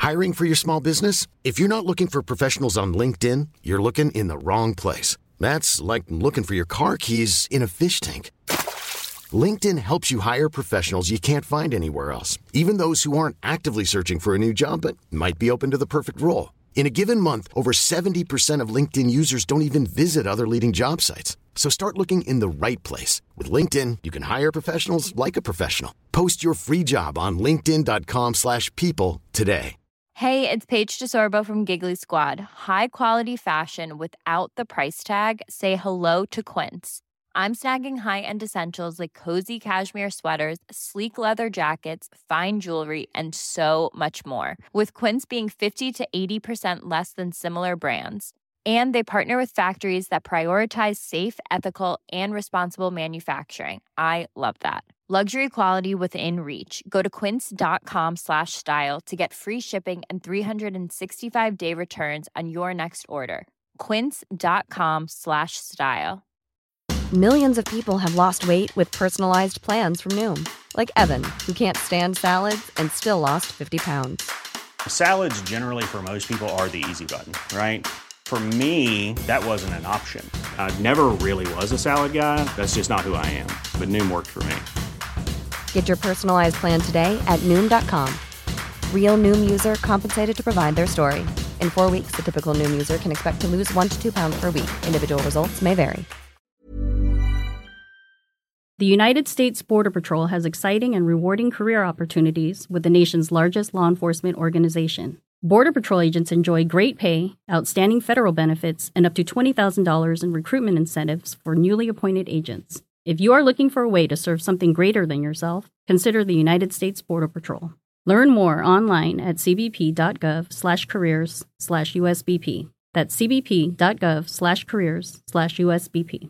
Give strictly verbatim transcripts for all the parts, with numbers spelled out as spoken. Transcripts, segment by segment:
Hiring for your small business? If you're not looking for professionals on LinkedIn, you're looking in the wrong place. That's like looking for your car keys in a fish tank. LinkedIn helps you hire professionals you can't find anywhere else, even those who aren't actively searching for a new job but might be open to the perfect role. In a given month, over seventy percent of LinkedIn users don't even visit other leading job sites. So start looking in the right place. With LinkedIn, you can hire professionals like a professional. Post your free job on linkedin dot com slash people today. Hey, it's Paige DeSorbo from Giggly Squad. High quality fashion without the price tag. Say hello to Quince. I'm snagging high-end essentials like cozy cashmere sweaters, sleek leather jackets, fine jewelry, and so much more. With Quince being fifty to eighty percent less than similar brands. And they partner with factories that prioritize safe, ethical, and responsible manufacturing. I love that. Luxury quality within reach. Go to quince.com slash style to get free shipping and three sixty-five day returns on your next order. Quince.com slash style. Millions of people have lost weight with personalized plans from Noom. Like Evan, who can't stand salads and still lost fifty pounds. Salads generally for most people are the easy button, right? For me, that wasn't an option. I never really was a salad guy. That's just not who I am. But Noom worked for me. Get your personalized plan today at Noom dot com. Real Noom user compensated to provide their story. In four weeks, the typical Noom user can expect to lose one to two pounds per week. Individual results may vary. The United States Border Patrol has exciting and rewarding career opportunities with the nation's largest law enforcement organization. Border Patrol agents enjoy great pay, outstanding federal benefits, and up to twenty thousand dollars in recruitment incentives for newly appointed agents. If you are looking for a way to serve something greater than yourself, consider the United States Border Patrol. Learn more online at cbp.gov slash careers slash USBP. That's cbp.gov slash careers slash USBP.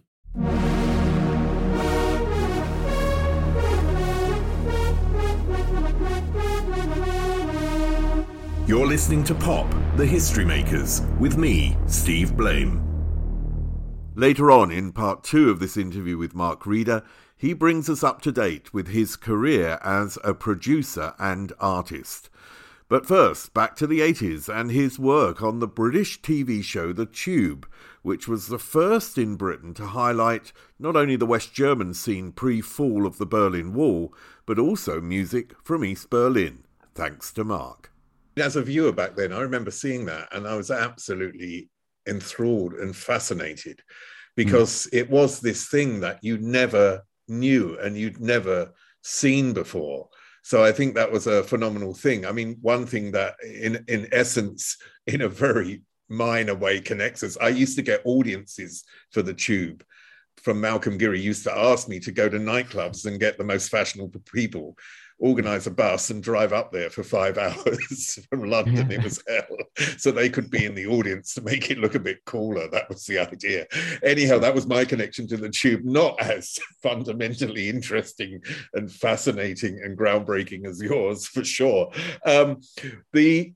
You're listening to Pop, The History Makers, with me, Steve Blame. Later on, in part two of this interview with Mark Reeder, he brings us up to date with his career as a producer and artist. But first, back to the eighties and his work on the British T V show The Tube, which was the first in Britain to highlight not only the West German scene pre-fall of the Berlin Wall, but also music from East Berlin, thanks to Mark. As a viewer back then, I remember seeing that and I was absolutely enthralled and fascinated because mm. it was this thing that you never knew and you'd never seen before. So I think that was a phenomenal thing. I mean, one thing that in, in essence, in a very minor way connects us, I used to get audiences for The Tube from Malcolm Geary. Used to ask me to go to nightclubs and get the most fashionable people, organize a bus and drive up there for five hours from London. It was hell. So they could be in the audience to make it look a bit cooler. That was the idea. Anyhow, that was my connection to The Tube, not as fundamentally interesting and fascinating and groundbreaking as yours, for sure. Um, the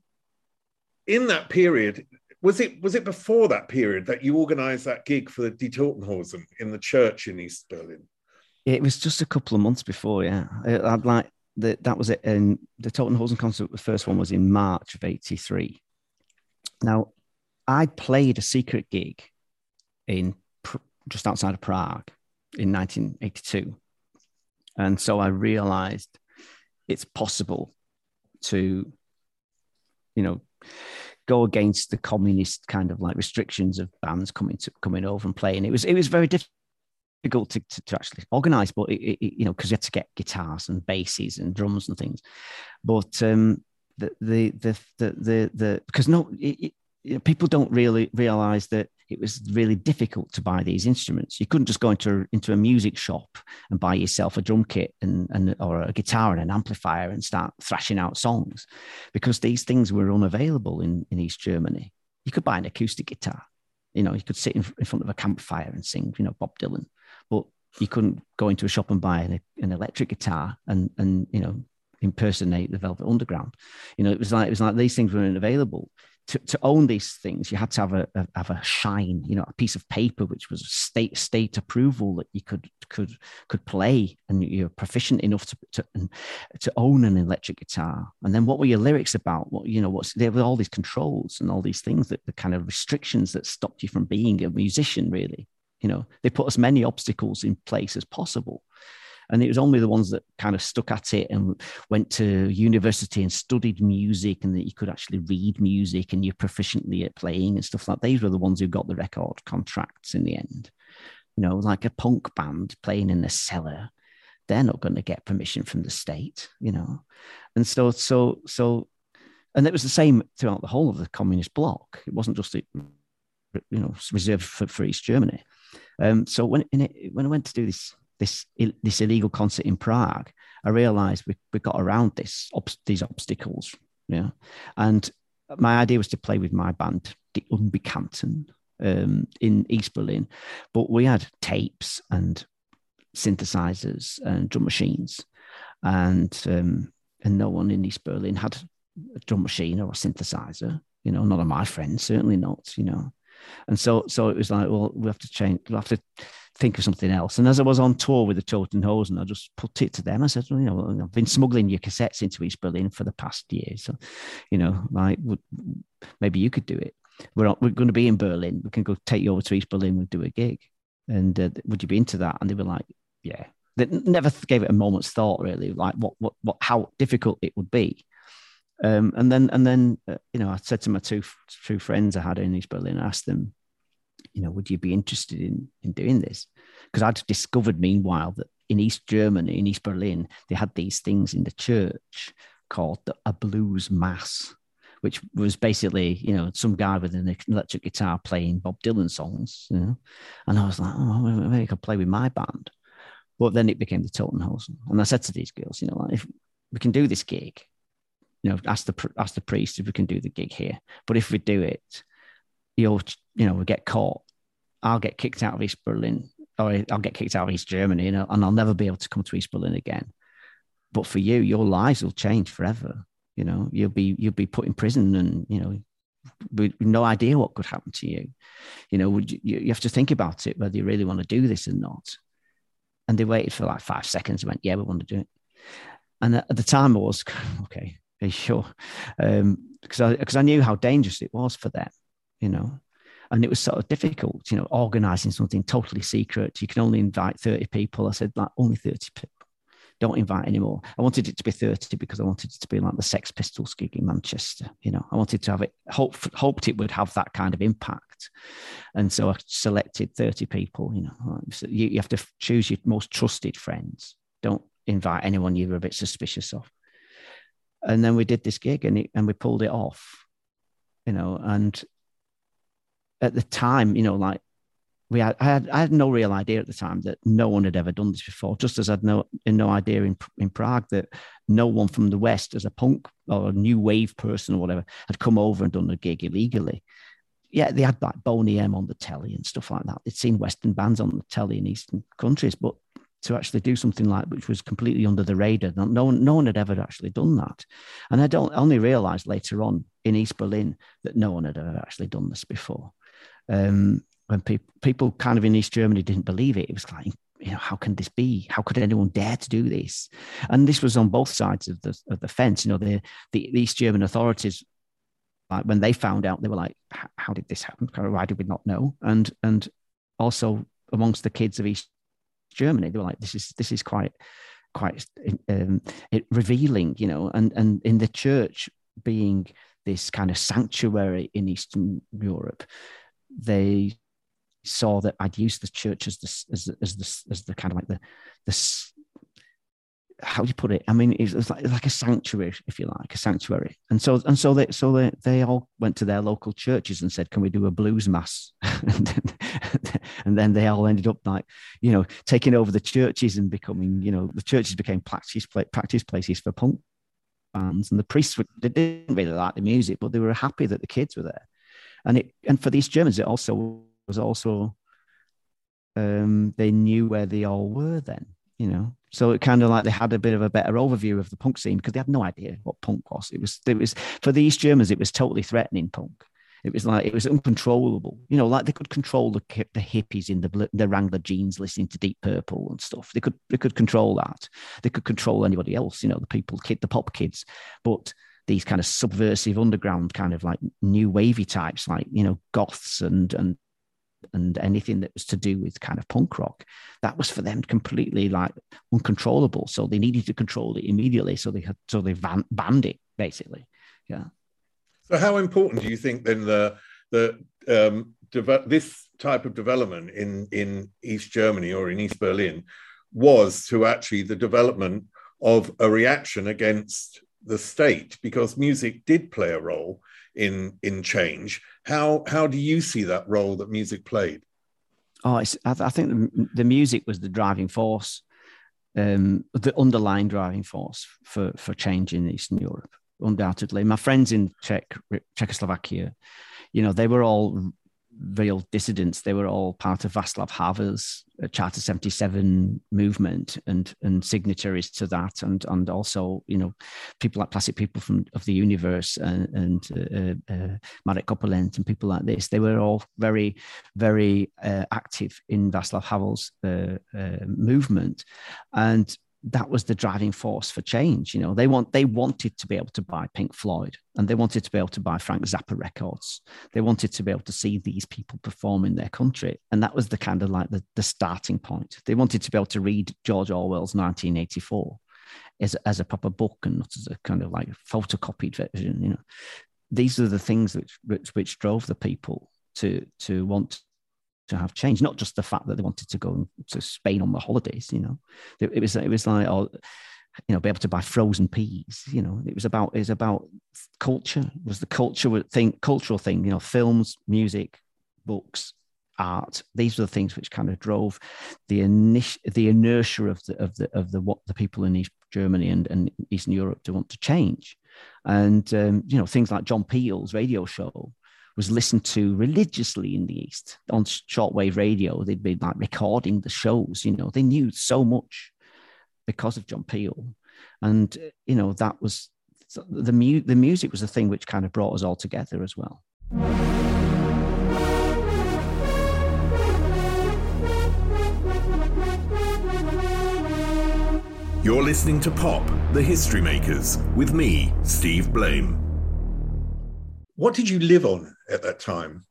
in that period, was it was it before that period that you organized that gig for the Die Totenhosen in the church in East Berlin? It was just a couple of months before, yeah. I'd like The, that was it. And the Totenhosen concert, the first one was in March of eighty-three. Now, I played a secret gig in just outside of Prague in nineteen eighty-two. And so I realized it's possible to, you know, go against the communist kind of like restrictions of bands coming to coming over and playing. It was, it was very difficult. difficult to, to, to actually organize, but it, it, you know, because you had to get guitars and basses and drums and things. But um, the, the the the the the because no, it, it, you know, people don't really realize that it was really difficult to buy these instruments. You couldn't just go into into a music shop and buy yourself a drum kit and and or a guitar and an amplifier and start thrashing out songs, because these things were unavailable in in East Germany. You could buy an acoustic guitar. You know, you could sit in, in front of a campfire and sing, you know, Bob Dylan. But you couldn't go into a shop and buy an, an electric guitar and, and, you know, impersonate the Velvet Underground. You know, it was like, it was like these things weren't available. to, to own these things, you had to have a, a have a shine, you know, a piece of paper which was state state approval that you could could could play, and you're proficient enough to to, to own an electric guitar. And then what were your lyrics about? What, you know, what's there were all these controls and all these things, that the kind of restrictions that stopped you from being a musician. Really, you know, they put as many obstacles in place as possible. And it was only the ones that kind of stuck at it and went to university and studied music, and that you could actually read music and you're proficiently at playing and stuff like that. These were the ones who got the record contracts in the end. You know, like a punk band playing in the cellar, they're not going to get permission from the state, you know. And so, so, so, and it was the same throughout the whole of the communist bloc. It wasn't just, you know, reserved for, for East Germany. Um, so when, in it, when I went to do this, this this illegal concert in Prague, I realized we, we got around this these obstacles, yeah. And my idea was to play with my band, Die Unbekannten, um, in East Berlin. But we had tapes and synthesizers and drum machines, and um, and no one in East Berlin had a drum machine or a synthesizer. You know, none of my friends, certainly not. You know, and so so it was like, well, we have to change. We have to think of something else. And as I was on tour with the Toten Hosen, I just put it to them. I said, well, you know, I've been smuggling your cassettes into East Berlin for the past year. So, you know, like, maybe you could do it. We're, we're going to be in Berlin. We can go take you over to East Berlin and do a gig. And uh, would you be into that? And they were like, yeah. They never gave it a moment's thought, really, like what, what, what, how difficult it would be. Um, and then, and then, uh, you know, I said to my two, two friends I had in East Berlin, I asked them, you know, would you be interested in, in doing this? Because I'd discovered, meanwhile, that in East Germany, in East Berlin, they had these things in the church called the, a blues mass, which was basically, you know, some guy with an electric guitar playing Bob Dylan songs, you know. And I was like, oh, maybe I could play with my band. But then it became the Toten Hosen. And I said to these girls, you know, like, if we can do this gig, you know, ask the, ask the priest if we can do the gig here. But if we do it, you'll, you know, we get caught, I'll get kicked out of East Berlin, or I'll get kicked out of East Germany, you know, and I'll never be able to come to East Berlin again. But for you, your lives will change forever. You know, you'll be you'll be put in prison, and you know, with no idea what could happen to you. You know, would you, you have to think about it, whether you really want to do this or not. And they waited for like five seconds and went, "Yeah, we want to do it." And at the time, I was okay, are you sure? Um, because I because I knew how dangerous it was for them. You know, and it was sort of difficult, you know, organizing something totally secret. You can only invite thirty people. I said, like, only thirty people. Don't invite anymore. I wanted it to be thirty because I wanted it to be like the Sex Pistols gig in Manchester. You know, I wanted to have it, hope, hoped it would have that kind of impact. And so I selected thirty people, you know. So you, you have to choose your most trusted friends. Don't invite anyone you're a bit suspicious of. And then we did this gig, and, it, and we pulled it off, you know, and at the time, you know, like we had, I had, I had no real idea at the time that no one had ever done this before. Just as I'd no, no idea in in Prague that no one from the West, as a punk or a new wave person or whatever, had come over and done a gig illegally. Yeah, they had like Boney M on the telly and stuff like that. They'd seen Western bands on the telly in Eastern countries, but to actually do something like which was completely under the radar, no one, no one had ever actually done that. And I don't only realized later on in East Berlin that no one had ever actually done this before. Um, when people people kind of in East Germany didn't believe it, it was like, you know, how can this be? How could anyone dare to do this? And this was on both sides of the of the fence. You know, the the, the East German authorities, like when they found out, they were like, how did this happen? Why did we not know? And and also amongst the kids of East Germany, they were like, this is this is quite quite um, it, revealing, you know. And and in the church being this kind of sanctuary in Eastern Europe, they saw that I'd used the church as the as as the as the kind of like the the how do you put it? I mean, it was like like a sanctuary, if you like, a sanctuary. And so and so they so they they all went to their local churches and said, "Can we do a blues mass?" and, then, and then they all ended up like, you know, taking over the churches and becoming, you know, the churches became practice practice places for punk bands. And the priests were, they didn't really like the music, but they were happy that the kids were there. And it and for these Germans, it also was also um, they knew where they all were then, you know. So it kind of like they had a bit of a better overview of the punk scene because they had no idea what punk was. It was, it was for the East Germans, it was totally threatening punk. It was like, it was uncontrollable. You know, like they could control the the hippies in the the Wrangler jeans listening to Deep Purple and stuff. They could they could control that. They could control anybody else, you know, the people, kid, the pop kids. But these kind of subversive underground kind of like new wavy types, like, you know, goths and and and anything that was to do with kind of punk rock, that was for them completely like uncontrollable. So they needed to control it immediately. So they had, so they van, banned it basically. Yeah. So how important do you think then the the um, de- this type of development in in East Germany or in East Berlin was to actually the development of a reaction against the state, because music did play a role in in change? How how do you see that role that music played? Oh, it's, I, th- I think the, the music was the driving force, um, the underlying driving force for for change in Eastern Europe, undoubtedly. My friends in Czech Czechoslovakia, you know, they were all real dissidents. They were all part of Václav Havel's Charter seventy-seven movement and and signatories to that, and and also, you know, people like Plastic People from of the Universe and, and uh, uh, Marek Kopelent and people like this. They were all very very uh, active in Václav Havel's uh, uh, movement, and that was the driving force for change. You know, they want they wanted to be able to buy Pink Floyd, and they wanted to be able to buy Frank Zappa records. They wanted to be able to see these people perform in their country, and that was the kind of like the, the starting point. They wanted to be able to read George Orwell's nineteen eighty-four as as a proper book and not as a kind of like photocopied version. You know, these are the things which which, which drove the people to to want to have change, not just the fact that they wanted to go to Spain on the holidays. You know, it was it was like, oh, you know, be able to buy frozen peas. You know, it was about it was about culture. It was the culture thing, cultural thing. You know, films, music, books, art. These are the things which kind of drove the init- the inertia of the of the of the what the people in East Germany and, and Eastern Europe to want to change. And um, you know, things like John Peel's radio show was listened to religiously in the East on shortwave radio. They'd been like recording the shows, you know, they knew so much because of John Peel. And, you know, that was the, mu- the music was the thing which kind of brought us all together as well. You're listening to Pop, The History Makers, with me, Steve Blame. What did you live on at that time?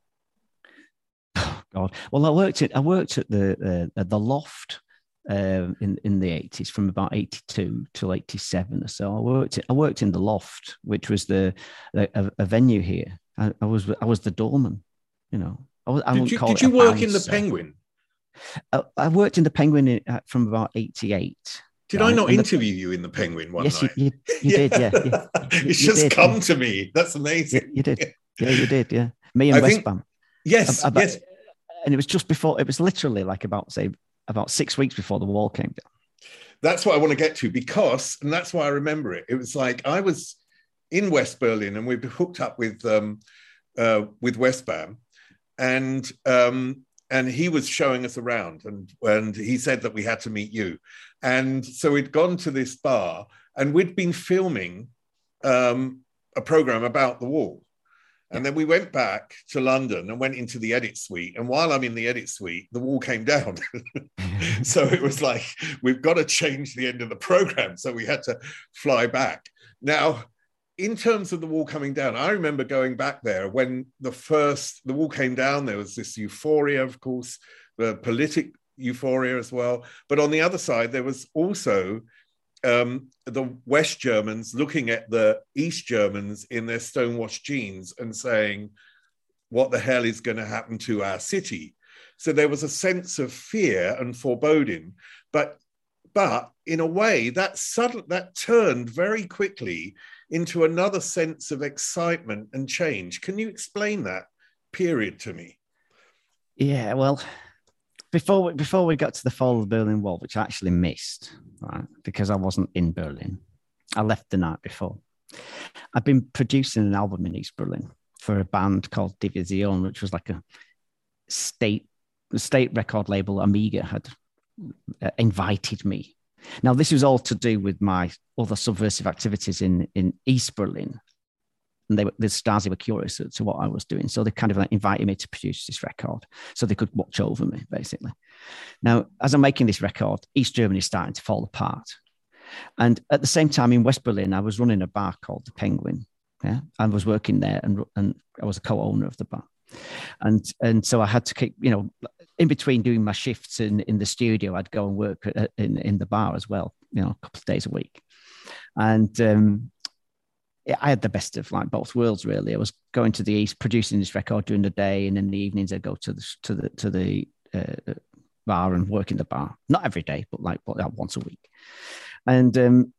Oh, God. Well, I worked at I worked at the uh, at the Loft uh, in in the eighties from about eighty-two till eighty-seven or so. I worked at, I worked in the Loft, which was the a, a venue here. I, I was I was the doorman. You know, I was. I did you, did you work in the Penguin? I, I worked in the Penguin in, uh, from about eighty-eight. Did right? I not and interview the, you in the Penguin one yes, night? Yes, you, you, you did, yeah. You, it's you just did, come yeah. to me. That's amazing. Yeah, you did. Yeah, you did, yeah. Me and Westbam. Yes, about, yes. And it was just before, it was literally like about, say, about six weeks before the wall came down. That's what I want to get to because, and that's why I remember it. It was like I was in West Berlin and we hooked up with um, uh, with Westbam, and um, and he was showing us around, and and he said that we had to meet you, and so we'd gone to this bar and we'd been filming um, a program about the wall, and then we went back to London and went into the edit suite, and while I'm in the edit suite, the wall came down. So it was like, we've got to change the end of the program, so we had to fly back. Now, in terms of the wall coming down, I remember going back there when the first, the wall came down, there was this euphoria, of course, the politic euphoria as well. But on the other side, there was also um, the West Germans looking at the East Germans in their stonewashed jeans and saying, what the hell is going to happen to our city? So there was a sense of fear and foreboding. But, but in a way, that sudden, that turned very quickly into another sense of excitement and change. Can you explain that period to me? Yeah, well, before we, before we got to the fall of the Berlin Wall, which I actually missed, right, because I wasn't in Berlin. I left the night before. I've been producing an album in East Berlin for a band called Division, which was like a state, the state record label Amiga had uh, invited me Now, this was all to do with my other subversive activities in, in East Berlin. And they were, the Stasi were curious to, to what I was doing. So they kind of like invited me to produce this record so they could watch over me, basically. Now, as I'm making this record, East Germany is starting to fall apart. And at the same time in West Berlin, I was running a bar called The Penguin. Yeah, I was working there and, and I was a co-owner of the bar. And, and so I had to keep, you know, in between doing my shifts in, in the studio, I'd go and work in, in the bar as well, you know, a couple of days a week. And um, I had the best of like both worlds, really. I was going to the East, producing this record during the day, and in the evenings I'd go to the, to the, to the uh, bar and work in the bar. Not every day, but like once a week. And, um,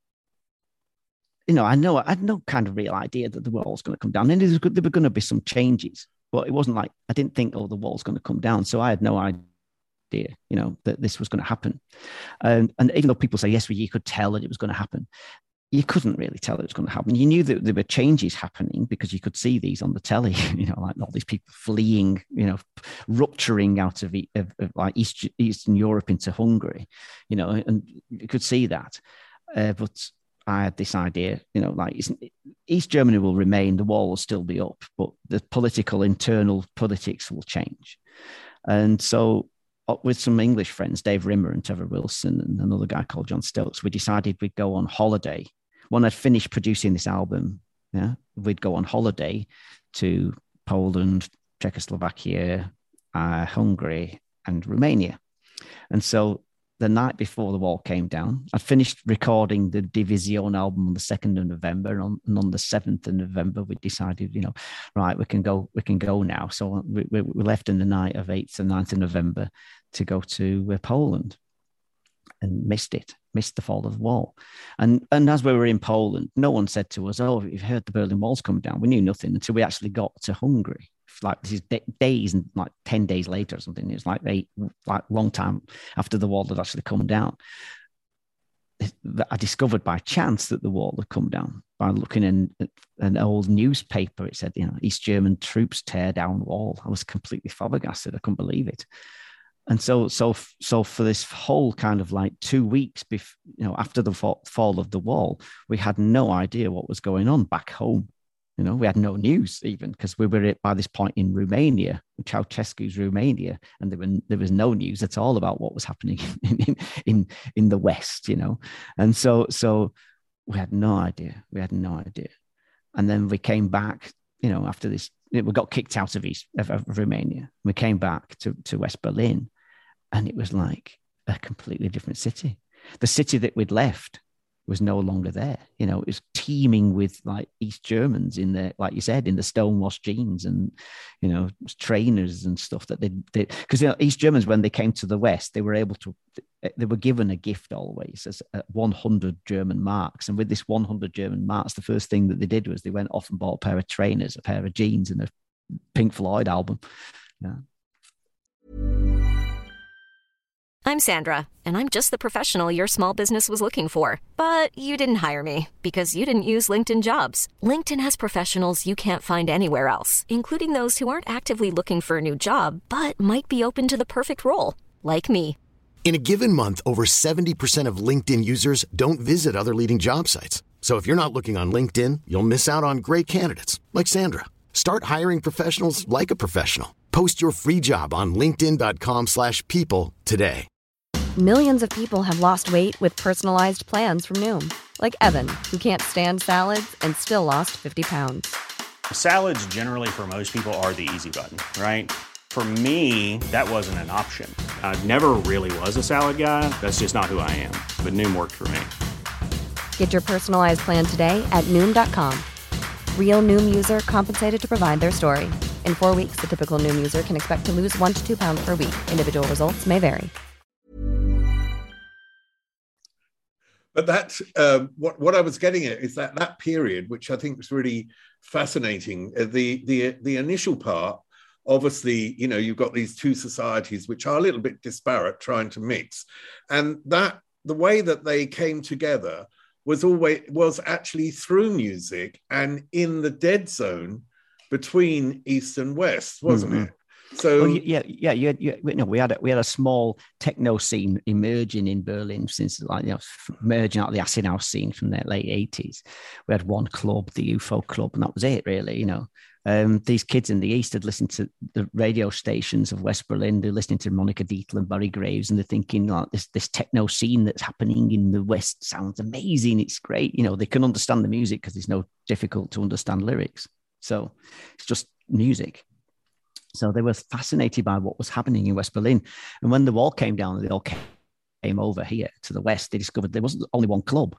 you know, I know I had no kind of real idea that the wall was going to come down, and there, was, there were going to be some changes, but it wasn't like I didn't think, oh, the wall's going to come down. So I had no idea, you know, that this was going to happen. Um, and even though people say, yes, well, you could tell that it was going to happen, you couldn't really tell it was going to happen. You knew that there were changes happening because you could see these on the telly, you know, like all these people fleeing, you know, rupturing out of, of, of like East, Eastern Europe into Hungary, you know, and you could see that. Uh, but I had this idea, you know, like East Germany will remain, the wall will still be up, but the political, internal politics will change. And so with some English friends, Dave Rimmer and Trevor Wilson and another guy called John Stokes, we decided we'd go on holiday. When I'd finished producing this album, yeah, we'd go on holiday to Poland, Czechoslovakia, uh, Hungary, and Romania. And so the night before the wall came down, I finished recording the Division album on the second of November, and on, and on the seventh of November, we decided, you know, right, we can go, we can go now. So we, we, we left in the night of eighth and ninth of November to go to uh, Poland, and missed it, missed the fall of the wall. And and as we were in Poland, no one said to us, oh, you've heard the Berlin Wall's come down. We knew nothing until we actually got to Hungary. Like this is days and like ten days later or something. It was like eight, like long time after the wall had actually come down. I discovered by chance that the wall had come down by looking in an old newspaper. It said, you know, East German troops tear down wall. I was completely flabbergasted. I couldn't believe it. And so, so, so for this whole kind of like two weeks, before, you know, after the fall, fall of the wall, we had no idea what was going on back home. You know, we had no news even because we were by this point in Romania, Ceausescu's Romania, and there were there was no news at all about what was happening in in in the West. You know, and so so we had no idea. We had no idea, and then we came back. You know, after this, we got kicked out of East of, of Romania. We came back to to West Berlin, and it was like a completely different city. The city that we'd left was no longer there. You know, it was teeming with like East Germans in the, like you said, in the stonewashed jeans and, you know, trainers and stuff that they did. Because, you know, East Germans, when they came to the West, they were able to, they were given a gift always as one hundred German marks. And with this one hundred German marks, the first thing that they did was they went off and bought a pair of trainers, a pair of jeans and a Pink Floyd album. Yeah. I'm Sandra, and I'm just the professional your small business was looking for. But you didn't hire me because you didn't use LinkedIn Jobs. LinkedIn has professionals you can't find anywhere else, including those who aren't actively looking for a new job, but might be open to the perfect role, like me. In a given month, over seventy percent of LinkedIn users don't visit other leading job sites. So if you're not looking on LinkedIn, you'll miss out on great candidates like Sandra. Start hiring professionals like a professional. Post your free job on linkedin dot com slash people today. Millions of people have lost weight with personalized plans from Noom. Like Evan, who can't stand salads and still lost fifty pounds. Salads generally for most people are the easy button, right? For me, that wasn't an option. I never really was a salad guy. That's just not who I am. But Noom worked for me. Get your personalized plan today at Noom dot com. Real Noom user compensated to provide their story. In four weeks, the typical Noom user can expect to lose one to two pounds per week. Individual results may vary. But that, um, what, what I was getting at is that that period, which I think was really fascinating, uh, the, the, the initial part, obviously, you know, you've got these two societies which are a little bit disparate trying to mix. And that the way that they came together was always was actually through music and in the dead zone between East and West, wasn't mm-hmm. it? So well, yeah, yeah, yeah, yeah. You know, we had a, we had a small techno scene emerging in Berlin since, like, you know, merging out of the acid house scene from the late eighties. We had one club, the U F O Club, and that was it, really. You know, um, these kids in the East had listened to the radio stations of West Berlin. They're listening to Monica Dietl and Barry Graves, and they're thinking, like, this this techno scene that's happening in the West sounds amazing. It's great. You know, they can understand the music because it's no difficult to understand lyrics. So it's just music. So they were fascinated by what was happening in West Berlin. And when the wall came down, they all came over here to the West, they discovered there wasn't only one club.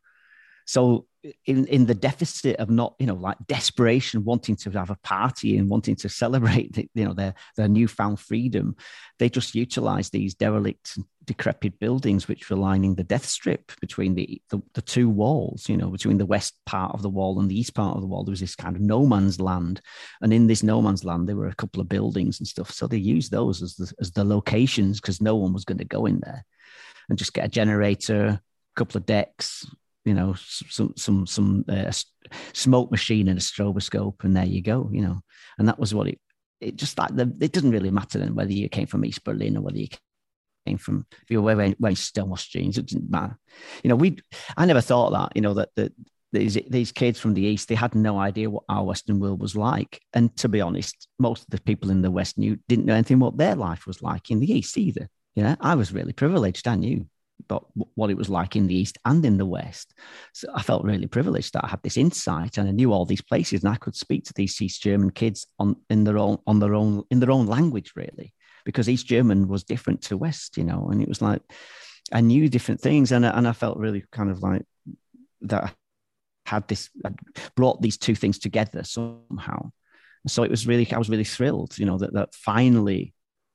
So in, in the deficit of not, you know, like desperation, wanting to have a party and wanting to celebrate, the, you know, their, their newfound freedom, they just utilized these derelict, decrepit buildings, which were lining the death strip between the, the, the two walls, you know, between the west part of the wall and the east part of the wall. There was this kind of no man's land. And in this no man's land, there were a couple of buildings and stuff. So they used those as the, as the locations because no one was going to go in there, and just get a generator, a couple of decks, you know, some some some uh, smoke machine and a stroboscope, and there you go, you know. And that was what it. It just like the, it doesn't really matter then whether you came from East Berlin or whether you came from, if you were wearing, wearing Stonewashed jeans. It didn't matter, you know. We I never thought that, you know, that that these these kids from the East, they had no idea what our Western world was like. And to be honest, most of the people in the West knew didn't know anything what their life was like in the East either. You know, I was really privileged. I knew about what it was like in the East and in the West. So I felt really privileged that I had this insight and I knew all these places, and I could speak to these East German kids on in their own on their own in their own language, really, because East German was different to West, you know, and it was like I knew different things, and and I felt really kind of like that I had this I brought these two things together somehow. So it was really I was really thrilled, you know, that that finally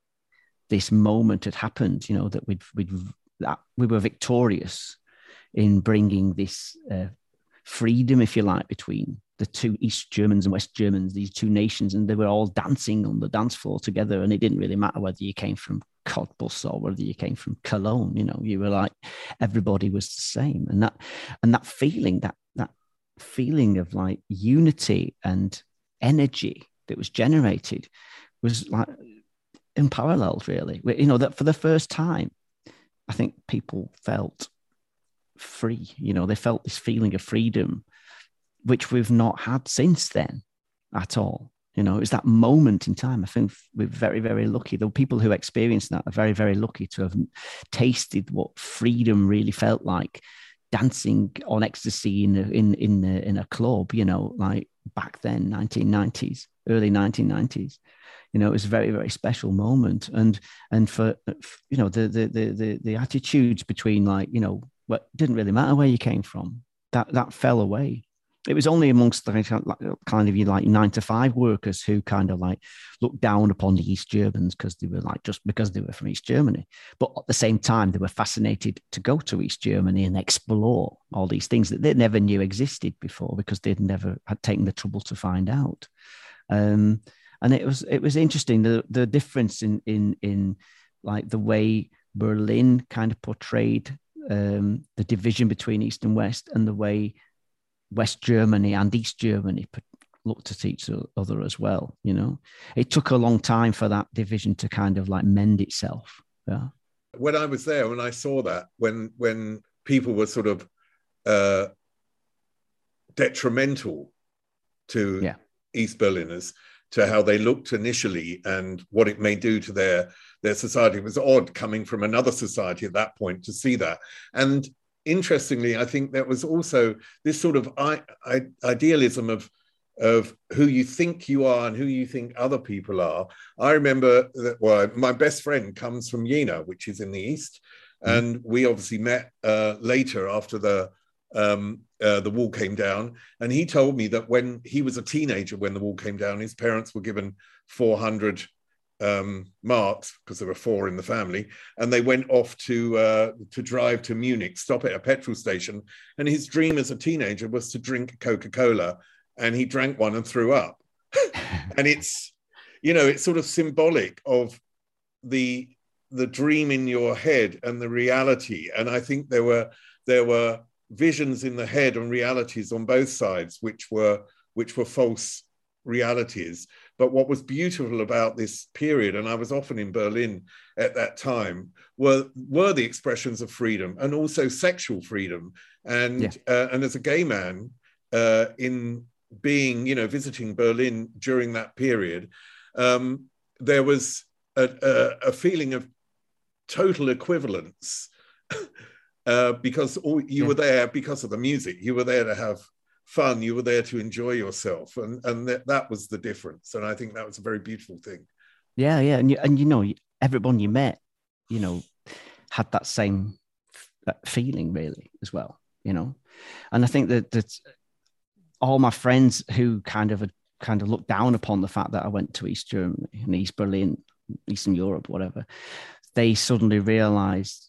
this moment had happened, you know, that we'd we'd that we were victorious in bringing this uh, freedom, if you like, between the two East Germans and West Germans, these two nations, and they were all dancing on the dance floor together. And it didn't really matter whether you came from Cottbus or whether you came from Cologne, you know, you were like, everybody was the same. And that, and that feeling, that, that feeling of like unity and energy that was generated was like unparalleled, really. You know, that for the first time, I think people felt free, you know, they felt this feeling of freedom, which we've not had since then at all. You know, it was that moment in time. I think we're very, very lucky. The people who experienced that are very, very lucky to have tasted what freedom really felt like, dancing on ecstasy in a, in in a, in a club, you know, like back then, nineteen nineties, early nineteen nineties. You know, it was a very, very special moment. And and for, you know, the the the the attitudes between, like, you know, what didn't really matter where you came from, that that fell away. It was only amongst the kind of, you like nine to five workers who kind of like looked down upon the East Germans because they were like, just because they were from East Germany. But at the same time, they were fascinated to go to East Germany and explore all these things that they never knew existed before because they'd never had taken the trouble to find out. Um, And it was it was interesting, the the difference in in in like the way Berlin kind of portrayed um, the division between East and West, and the way West Germany and East Germany looked at each other as well. You know, it took a long time for that division to kind of like mend itself. Yeah. When I was there, when I saw that, when when people were sort of uh, detrimental to yeah. East Berliners, to how they looked initially and what it may do to their, their society. It was odd coming from another society at that point to see that. And interestingly, I think there was also this sort of I, I, idealism of, of who you think you are and who you think other people are. I remember that, well, my best friend comes from Jena, which is in the East. Mm. And we obviously met uh, later after the Um, uh, the wall came down, and he told me that when he was a teenager, when the wall came down, his parents were given four hundred um, marks because there were four in the family, and they went off to uh, to drive to Munich, stop at a petrol station, and his dream as a teenager was to drink Coca-Cola, and he drank one and threw up. And it's, you know, it's sort of symbolic of the the dream in your head and the reality. And I think there were there were visions in the head and realities on both sides, which were which were false realities. But what was beautiful about this period, and I was often in Berlin at that time, were were the expressions of freedom and also sexual freedom. And yeah. uh, and as a gay man, uh, in being, you know, visiting Berlin during that period, um, there was a, a, a feeling of total equivalence uh, because all, you yeah. were there because of the music. You were there to have fun. You were there to enjoy yourself, and and that, that was the difference. And I think that was a very beautiful thing. Yeah, yeah, and you, and you know, everyone you met, you know, had that same feeling really as well, you know. And I think that that all my friends who kind of kind of looked down upon the fact that I went to East Germany and East Berlin, Eastern Europe, whatever, they suddenly realized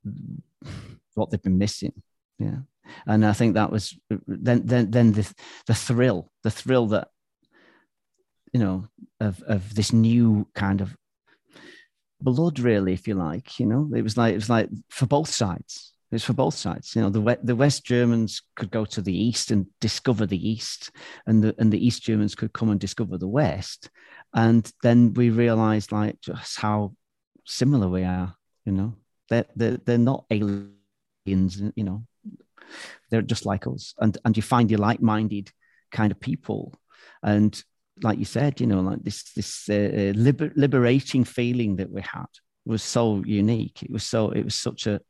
what they've been missing. Yeah. And I think that was then then then the the thrill, the thrill that, you know, of of this new kind of blood, really, if you like, you know, it was like it was like for both sides. It was for both sides. You know, the the West Germans could go to the East and discover the East, and the and the East Germans could come and discover the West. And then we realized like just how similar we are. You know, they're they're, they're not aliens. You know. They're just like us, and and you find your like-minded kind of people, and like you said, you know, like this this uh, liber- liberating feeling that we had was so unique. It was so it was such a.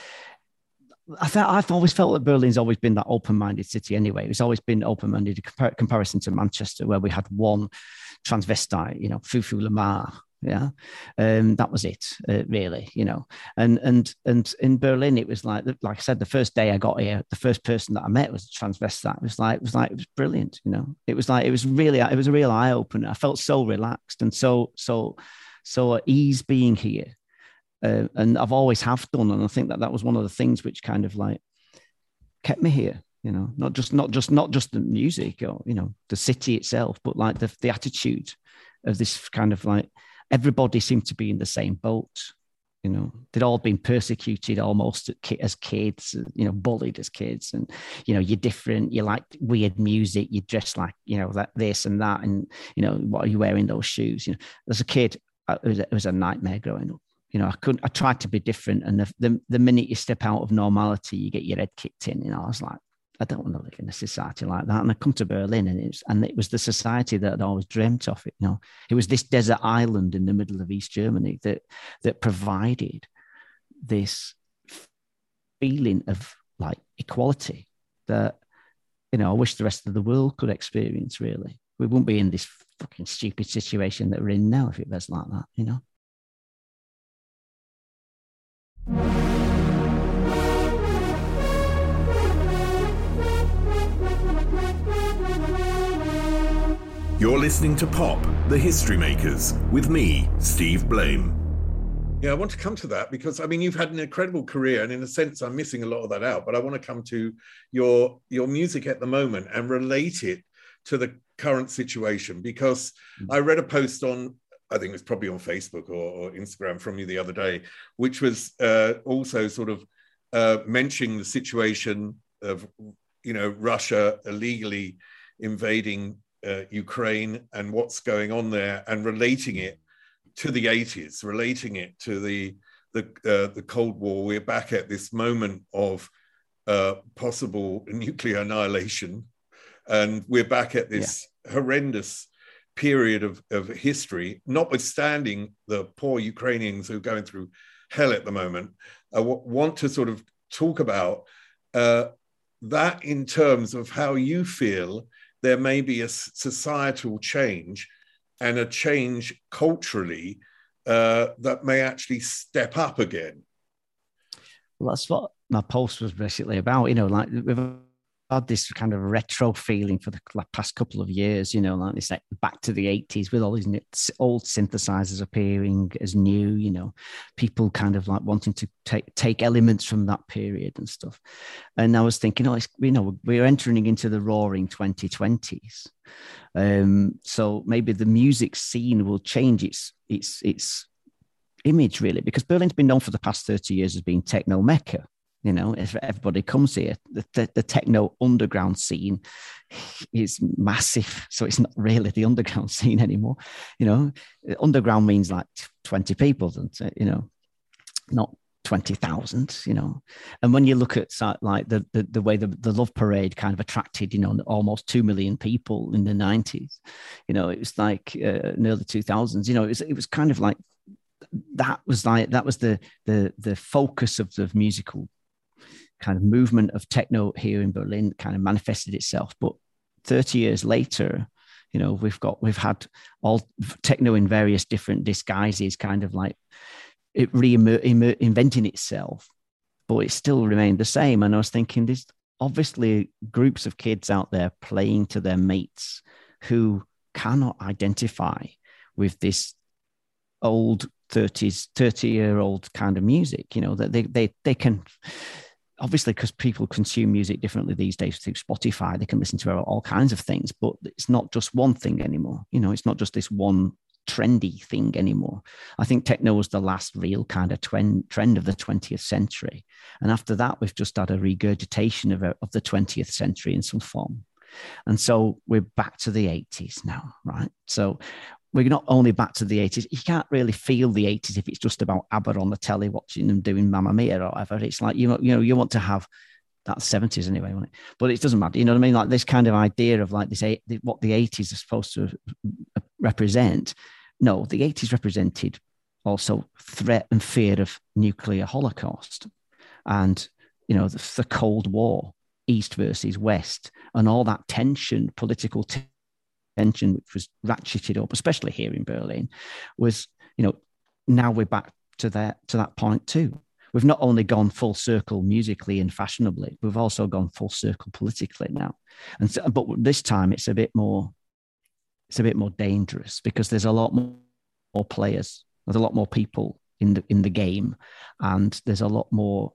I thought I've always felt that Berlin's always been that open-minded city. Anyway, it's always been open-minded in compar- comparison to Manchester, where we had one transvestite, you know, Fufu Lamar. Yeah, um, that was it, uh, really, you know. And and and in Berlin, it was like, like I said, the first day I got here, the first person that I met was a transvestite. It was like, it was like, it was brilliant, you know. It was like, it was really, it was a real eye opener. I felt so relaxed and so so so at ease being here, uh, and I've always have done. And I think that that was one of the things which kind of like kept me here. You know, not just not just not just the music or, you know, the city itself, but like the the attitude of this kind of like. Everybody seemed to be in the same boat, you know. They'd all been persecuted almost as kids, you know, bullied as kids. And, you know, you're different. You like weird music. You dress like, you know, that this and that. And, you know, what are you wearing those shoes? You know, as a kid, it was a, it was a nightmare growing up. You know, I couldn't, I tried to be different. And the, the, the minute you step out of normality, you get your head kicked in. You know, I was like, I don't want to live in a society like that. And I come to Berlin, and it was, and it was the society that I'd always dreamt of. It, you know, it was this desert island in the middle of East Germany that that provided this feeling of like equality that, you know, I wish the rest of the world could experience. Really, we wouldn't be in this fucking stupid situation that we're in now if it was like that. You know. You're listening to Pop, The History Makers, with me, Steve Blame. Yeah, I want to come to that because, I mean, you've had an incredible career, and in a sense, I'm missing a lot of that out, but I want to come to your, your music at the moment and relate it to the current situation, because mm-hmm. I read a post on, I think it was probably on Facebook or, or Instagram from you the other day, which was uh, also sort of uh, mentioning the situation of, you know, Russia illegally invading Uh, Ukraine and what's going on there, and relating it to the eighties, relating it to the the uh, the Cold War. We're back at this moment of uh, possible nuclear annihilation, and we're back at this yeah. horrendous period of, of history, notwithstanding the poor Ukrainians who are going through hell at the moment. I w- want to sort of talk about uh, that in terms of how you feel there may be a societal change and a change culturally uh, that may actually step up again. Well, that's what my post was basically about. You know, like we've had this kind of retro feeling for the past couple of years, you know, like it's like back to the eighties with all these old synthesizers appearing as new, you know, people kind of like wanting to take take elements from that period and stuff. And I was thinking, oh, it's, you know, we're entering into the roaring twenty twenties. Um, so maybe the music scene will change its its its image, really, because Berlin's been known for the past thirty years as being techno mecca. You know, if everybody comes here, the, the, the techno underground scene is massive. So it's not really the underground scene anymore. You know, underground means like twenty people, and you know, not twenty thousand, you know. And when you look at like the the, the way the, the Love Parade kind of attracted, you know, almost two million people in the nineties, you know, it was like uh, in the early two thousands, you know, it was, it was kind of like, that was like, that was the the the focus of the musical kind of movement of techno here in Berlin kind of manifested itself. But thirty years later, you know, we've got, we've had all techno in various different disguises, kind of like it reinventing itself, but it still remained the same. And I was thinking, there's obviously groups of kids out there playing to their mates who cannot identify with this old thirties, thirty year old kind of music, you know, that they, they, they can, obviously, because people consume music differently these days through Spotify, they can listen to all kinds of things, but it's not just one thing anymore. You know, it's not just this one trendy thing anymore. I think techno was the last real kind of twen- trend of the twentieth century. And after that, we've just had a regurgitation of, a, of the twentieth century in some form. And so we're back to the eighties now, right? So we're not only back to the eighties. You can't really feel the eighties if it's just about ABBA on the telly watching them doing Mamma Mia or whatever. It's like, you know, you know, you want to have that seventies anyway, wasn't it? But it doesn't matter. You know what I mean? Like this kind of idea of like this, what the eighties are supposed to represent. No, the eighties represented also threat and fear of nuclear holocaust and, you know, the, the Cold War, East versus West, and all that tension, political tension, tension, which was ratcheted up, especially here in Berlin, was, you know, now we're back to that to that point too. We've not only gone full circle musically and fashionably, we've also gone full circle politically now. And so, but this time it's a bit more, it's a bit more dangerous because there's a lot more, more players, there's a lot more people in the in the game, and there's a lot more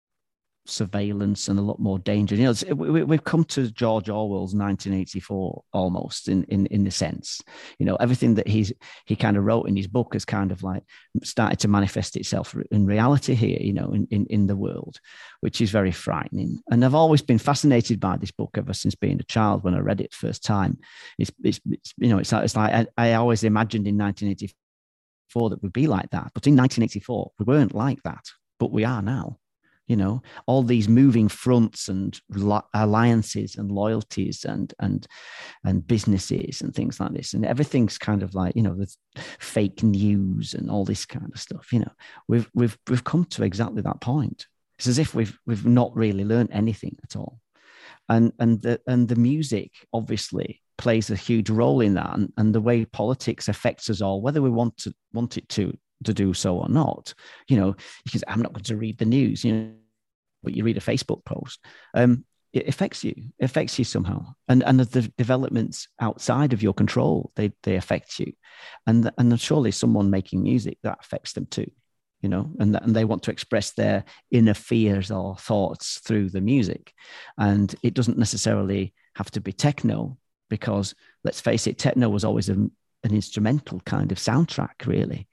surveillance and a lot more danger. You know, we, we've come to George Orwell's nineteen eighty-four almost in in in the sense, you know, everything that he's he kind of wrote in his book has kind of like started to manifest itself in reality here, you know, in in, in the world, which is very frightening. And I've always been fascinated by this book ever since being a child. When I read it the first time, it's it's, it's you know, it's, it's like I, I always imagined in nineteen eighty-four that we'd be like that, but in nineteen eighty-four we weren't like that, but we are now. You know, all these moving fronts and alliances and loyalties and and and businesses and things like this, and everything's kind of like, you know, there's fake news and all this kind of stuff. You know, we've we've we've come to exactly that point. It's as if we've we've not really learned anything at all, and and the and the music obviously plays a huge role in that, and, and the way politics affects us all, whether we want to want it to. to do so or not, you know, because I'm not going to read the news, you know, but you read a Facebook post, um, it affects you, it affects you somehow. And and the developments outside of your control, they they affect you. And, and surely someone making music, that affects them too, you know, and, and they want to express their inner fears or thoughts through the music. And it doesn't necessarily have to be techno, because let's face it, techno was always a, an instrumental kind of soundtrack, really.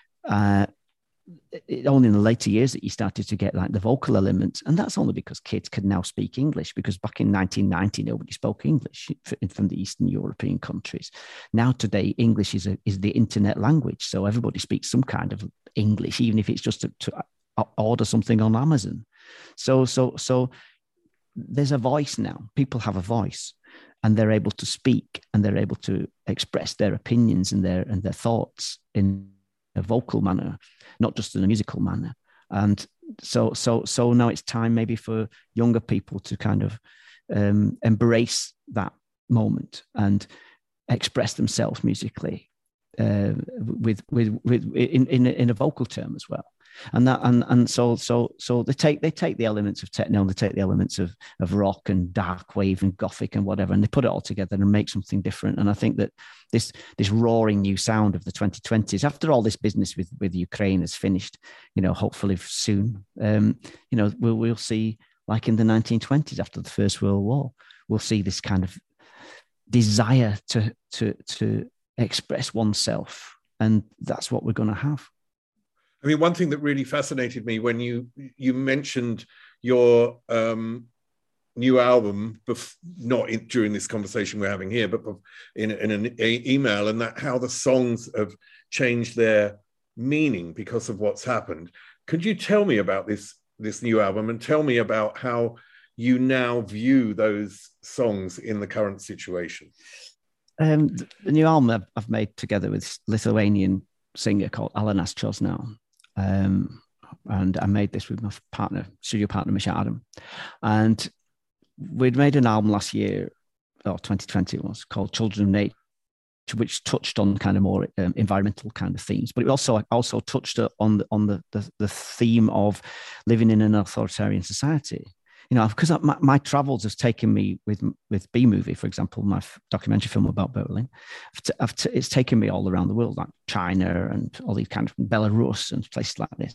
Uh, it, only in the later years that you started to get like the vocal elements, and that's only because kids can now speak English, because back in nineteen ninety nobody spoke English from the Eastern European countries. Now today English is a, is the internet language, so everybody speaks some kind of English, even if it's just to, to order something on Amazon. So so so there's a voice now. People have a voice, and they're able to speak, and they're able to express their opinions and their and their thoughts in a vocal manner, not just in a musical manner. And so, so, so now it's time maybe for younger people to kind of um, embrace that moment and express themselves musically uh, with, with, with, in, in, in a vocal term as well. And that, and, and so, so, so they take, they take the elements of techno, and they take the elements of, of rock and dark wave and gothic and whatever, and they put it all together and make something different. And I think that this, this roaring new sound of the twenty twenties, after all this business with, with Ukraine is finished, you know, hopefully soon, um, you know, we'll, we'll see, like in the nineteen twenties after the First World War, we'll see this kind of desire to, to, to express oneself. And that's what we're going to have. I mean, one thing that really fascinated me when you you mentioned your um, new album, bef- not in, during this conversation we're having here, but in, in an e- email, and that how the songs have changed their meaning because of what's happened. Could you tell me about this this new album and tell me about how you now view those songs in the current situation? Um, the new album I've, I've made together with Lithuanian singer called Alanas Chosnau. Um, and I made this with my partner, studio partner, Misha Adam. And we'd made an album last year, or twenty twenty it was, called Children of Nature, which touched on kind of more um, environmental kind of themes, but it also also touched on the, on the, the the theme of living in an authoritarian society. You know, because my, my travels has taken me with with B Movie, for example, my documentary film about Berlin. I've t- it's taken me all around the world, like China and all these kind of Belarus and places like this.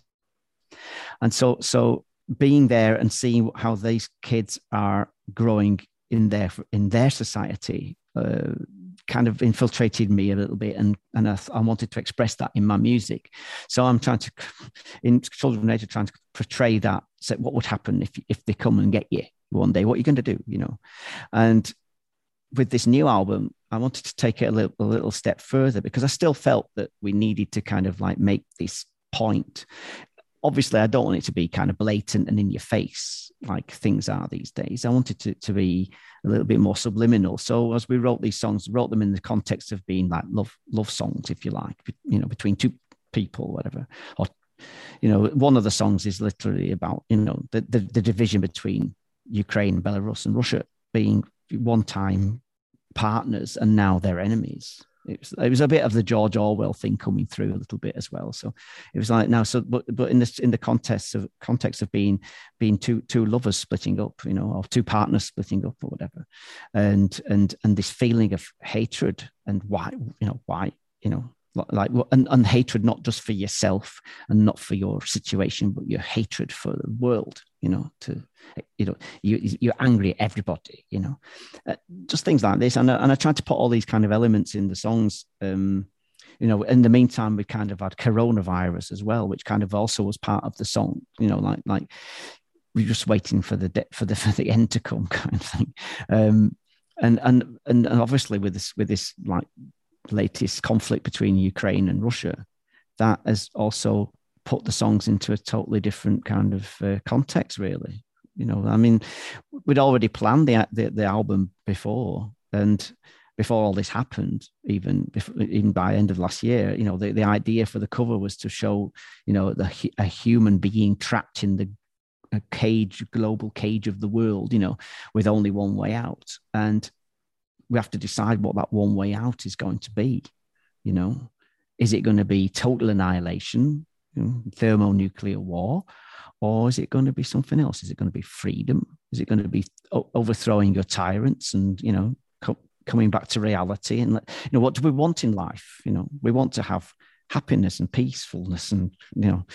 And so, so being there and seeing how these kids are growing in their in their society. Uh, kind of infiltrated me a little bit, and and I, I wanted to express that in my music. So I'm trying to, in Children of Nature, trying to portray that. Say, what would happen if if they come and get you one day? What are you going to do? You know, and with this new album, I wanted to take it a little a little step further, because I still felt that we needed to kind of like make this point. Obviously, I don't want it to be kind of blatant and in your face like things are these days. I wanted to, to be a little bit more subliminal. So as we wrote these songs, wrote them in the context of being like love love songs, if you like, you know, between two people, whatever. Or, you know, one of the songs is literally about, you know, the, the, the division between Ukraine, Belarus, and Russia being one time partners and now they're enemies. It was, it was a bit of the George Orwell thing coming through a little bit as well. So it was like now, so but but in this in the context of context of being being two two lovers splitting up, you know, or two partners splitting up or whatever, and and and this feeling of hatred and why you know why you know like and, and hatred not just for yourself and not for your situation, but your hatred for the world. You know, to you know, you you're angry at everybody. You know, uh, just things like this. And I, and I tried to put all these kind of elements in the songs. Um, you know, in the meantime, we kind of had coronavirus as well, which kind of also was part of the song. You know, like like we're just waiting for the de- for the for the end to come, kind of thing. Um, and and and and obviously with this with this like latest conflict between Ukraine and Russia, that has also put the songs into a totally different kind of uh, context, really. You know, I mean, we'd already planned the, the the album before, and before all this happened, even before, even by end of last year, you know, the, the idea for the cover was to show, you know, the a human being trapped in the a cage, global cage of the world, you know, with only one way out, and we have to decide what that one way out is going to be. You know, is it going to be total annihilation, you know, thermonuclear war, or is it going to be something else? Is it going to be freedom? Is it going to be overthrowing your tyrants and, you know, co- coming back to reality? And, you know, what do we want in life? You know, we want to have happiness and peacefulness and, you know,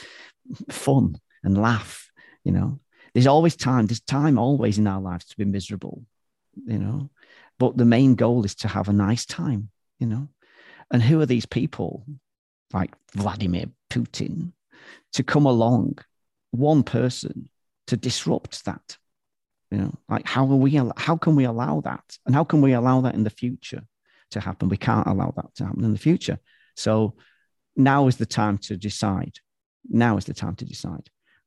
fun and laugh. You know, there's always time. There's time always in our lives to be miserable, you know, but the main goal is to have a nice time, you know. And who are these people like Vladimir Putin to come along, one person, to disrupt that? You know, like how are we? How can we allow that? And how can we allow that in the future to happen? We can't allow that to happen in the future. So now is the time to decide. Now is the time to decide.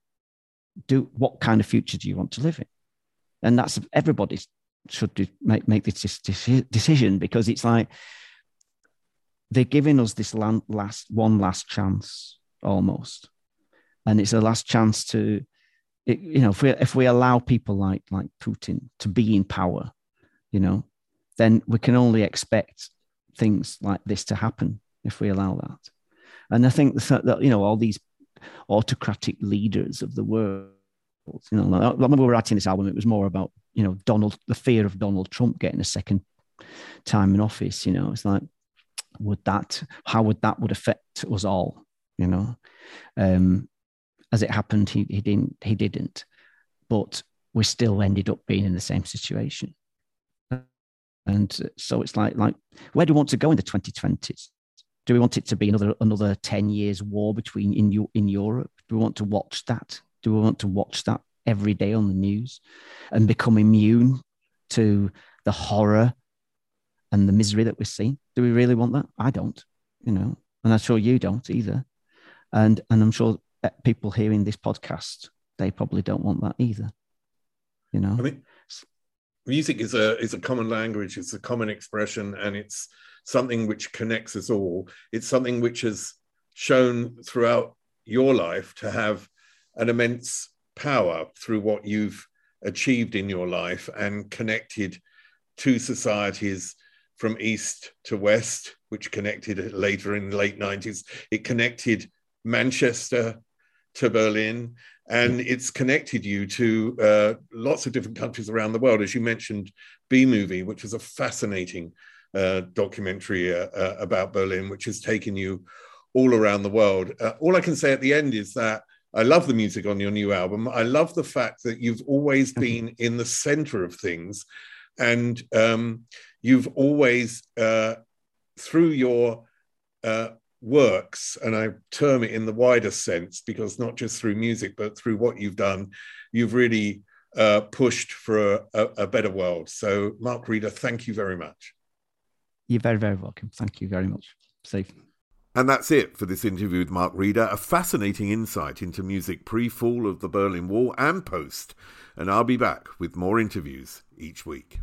Do what kind of future do you want to live in? And that's everybody should do, make make this decision, because it's like they're giving us this last one last chance almost, and it's a last chance to, it, you know, if we if we allow people like like Putin to be in power, you know, then we can only expect things like this to happen if we allow that. And I think that, you know, all these autocratic leaders of the world, you know, when we were writing this album, it was more about, you know, Donald, the fear of Donald Trump getting a second time in office. You know, it's like, would that, how would that would affect us all? You know, um, as it happened, he he didn't he didn't, but we still ended up being in the same situation. And so it's like like where do we want to go in the twenty twenties? Do we want it to be another another ten years war between in in Europe? Do we want to watch that? Do we want to watch that every day on the news and become immune to the horror and the misery that we're seeing? Do we really want that? I don't, you know, and I'm sure you don't either. And and I'm sure that people hearing this podcast, they probably don't want that either. You know, I mean, music is a is a common language. It's a common expression, and it's something which connects us all. It's something which has shown throughout your life to have an immense power through what you've achieved in your life and connected two societies from east to west, which connected later in the late nineties. It connected Manchester to Berlin, and it's connected you to uh, lots of different countries around the world. As you mentioned, B-Movie, which was a fascinating uh, documentary uh, uh, about Berlin, which has taken you all around the world. Uh, all I can say at the end is that I love the music on your new album. I love the fact that you've always been in the center of things, and um, you've always, uh, through your uh, works, and I term it in the wider sense, because not just through music, but through what you've done, you've really uh, pushed for a, a, a better world. So, Mark Reeder, thank you very much. You're very, very welcome. Thank you very much, Steve. And that's it for this interview with Mark Reeder, a fascinating insight into music pre-fall of the Berlin Wall and post. And I'll be back with more interviews each week.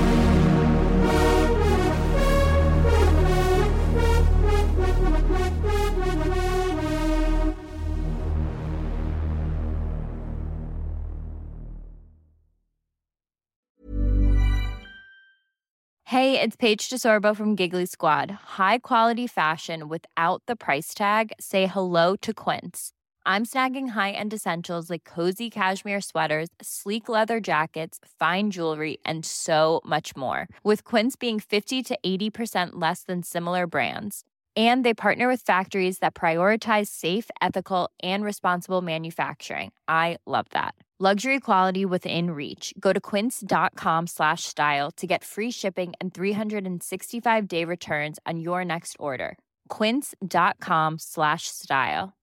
Hey, it's Paige DeSorbo from Giggly Squad. High quality fashion without the price tag. Say hello to Quince. I'm snagging high-end essentials like cozy cashmere sweaters, sleek leather jackets, fine jewelry, and so much more. With Quince being fifty to eighty percent less than similar brands. And they partner with factories that prioritize safe, ethical, and responsible manufacturing. I love that. Luxury quality within reach. Go to quince.com slash style to get free shipping and three sixty-five day returns on your next order. Quince.com slash style.